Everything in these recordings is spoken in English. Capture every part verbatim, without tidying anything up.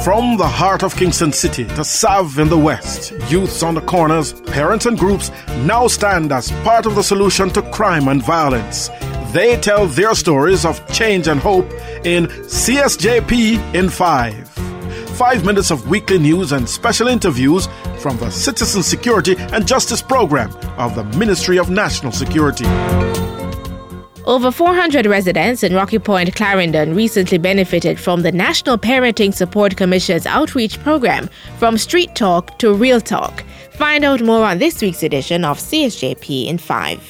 From the heart of Kingston City to Sav in the West, youths on the corners, parents and groups now stand as part of the solution to crime and violence. They tell their stories of change and hope in C S J P in five. Five minutes of weekly news and special interviews from the Citizen Security and Justice Program of the Ministry of National Security. Over four hundred residents in Rocky Point, Clarendon recently benefited from the National Parenting Support Commission's outreach program, From Street Talk to Real Talk. Find out more on this week's edition of C S J P in five.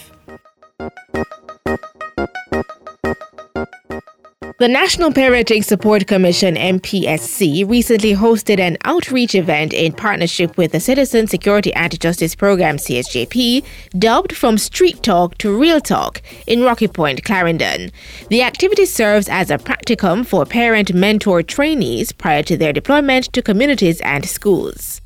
The National Parenting Support Commission, N P S C, recently hosted an outreach event in partnership with the Citizen Security and Justice Program, C S J P, dubbed From Street Talk to Real Talk in Rocky Point, Clarendon. The activity serves as a practicum for parent mentor trainees prior to their deployment to communities and schools.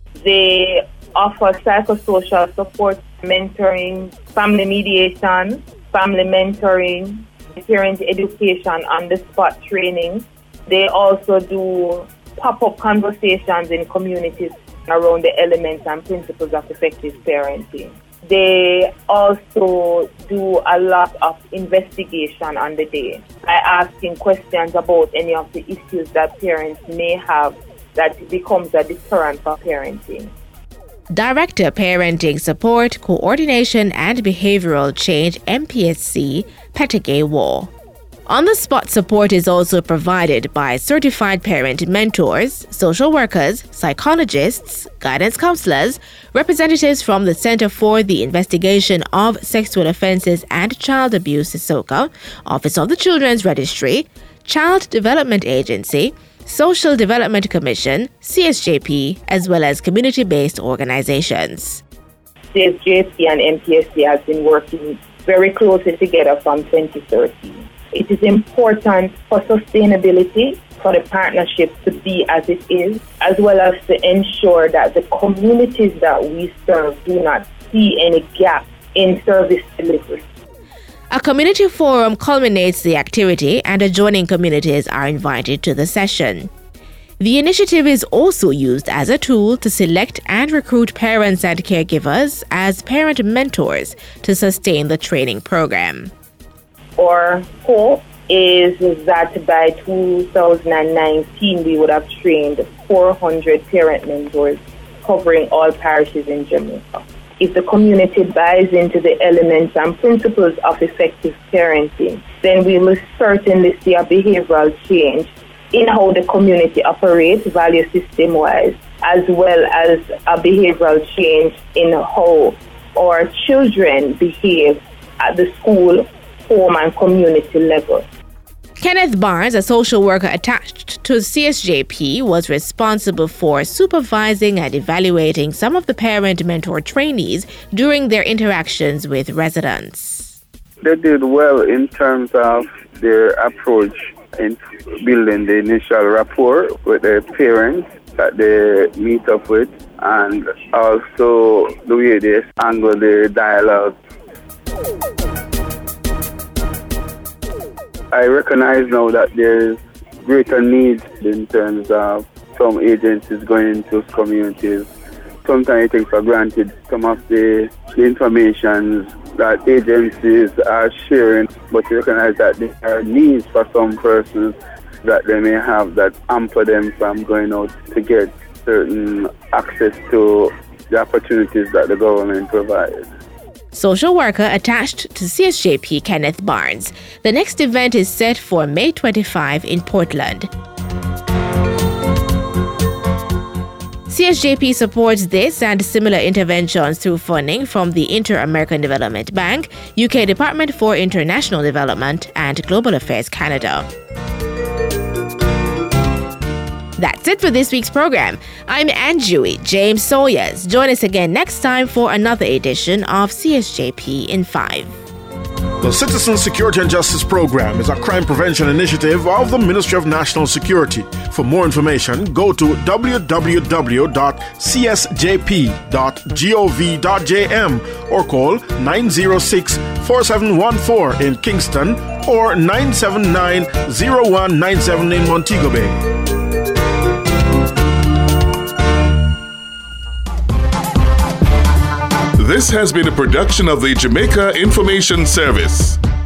They offer psychosocial support, mentoring, family mediation, family mentoring, parent education, on-the-spot training. They also do pop-up conversations in communities around the elements and principles of effective parenting. They also do a lot of investigation on the day by asking questions about any of the issues that parents may have that becomes a deterrent for parenting. Director Parenting Support, Coordination and Behavioral Change, N P S C, Pettigay War. On-the-spot support is also provided by certified parent mentors, social workers, psychologists, guidance counselors, representatives from the Center for the Investigation of Sexual Offences and Child Abuse, SOCA, Office of the Children's Registry, Child Development Agency, Social Development Commission, C S J P, as well as community-based organizations. C S J P and N P S C has been working very closely together from twenty thirteen. It is important for sustainability for the partnership to be as it is, as well as to ensure that the communities that we serve do not see any gap in service delivery. A community forum culminates the activity and adjoining communities are invited to the session. The initiative is also used as a tool to select and recruit parents and caregivers as parent mentors to sustain the training program. Our hope is that by two thousand nineteen we would have trained four hundred parent mentors covering all parishes in Jamaica. If the community buys into the elements and principles of effective parenting, then we will certainly see a behavioral change in how the community operates value system-wise, as well as a behavioral change in how our children behave at the school, home, and community level. Kenneth Barnes, a social worker attached to C S J P, was responsible for supervising and evaluating some of the parent mentor trainees during their interactions with residents. They did well in terms of their approach in building the initial rapport with their parents that they meet up with, and also the way they handle their dialogue. I recognize now that there's greater need in terms of some agencies going into communities. Sometimes I take for granted some of the, the information that agencies are sharing, but you recognize that there are needs for some persons that they may have that hamper them from going out to get certain access to the opportunities that the government provides. Social worker attached to C S J P, Kenneth Barnes. The next event is set for May twenty-fifth in Portland. C S J P supports this and similar interventions through funding from the Inter-American Development Bank, U K Department for International Development, and Global Affairs Canada. That's it for this week's program. I'm Anjui James Sawyers. Join us again next time for another edition of C S J P in five. The Citizen Security and Justice Program is a crime prevention initiative of the Ministry of National Security. For more information, go to w w w dot c s j p dot gov dot j m or call nine zero six, four seven one four in Kingston or nine seven nine, zero one nine seven in Montego Bay. This has been a production of the Jamaica Information Service.